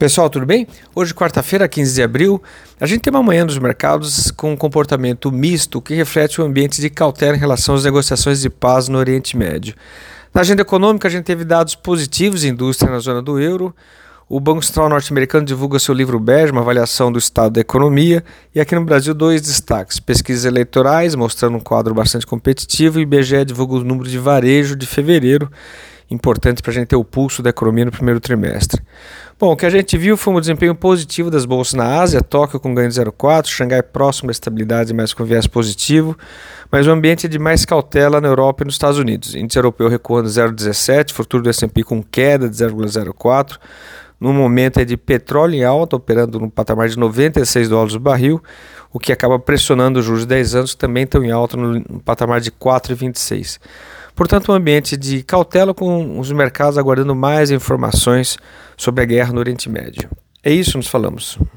Pessoal, tudo bem? Hoje, quarta-feira, 15 de abril, a gente tem uma manhã dos mercados com um comportamento misto que reflete o ambiente de cautela em relação às negociações de paz no Oriente Médio. Na agenda econômica, a gente teve dados positivos de indústria na zona do euro. O Banco Central norte-americano divulga seu livro bege, uma avaliação do estado da economia. E aqui no Brasil, dois destaques: pesquisas eleitorais, mostrando um quadro bastante competitivo, e o IBGE divulga o número de varejo de fevereiro, importante para a gente ter o pulso da economia no primeiro trimestre. Bom, o que a gente viu foi um desempenho positivo das bolsas na Ásia, Tóquio com ganho de 0,4, Xangai próximo da estabilidade, mas com viés positivo, mas o ambiente é de mais cautela na Europa e nos Estados Unidos. Índice europeu recuando 0,17, futuro do S&P com queda de 0,04, no momento é de petróleo em alta, operando no patamar de $96 o barril, o que acaba pressionando os juros de 10 anos, que também estão em alta no patamar de 4,26. Portanto, um ambiente de cautela com os mercados aguardando mais informações sobre a guerra no Oriente Médio. É isso, nos falamos.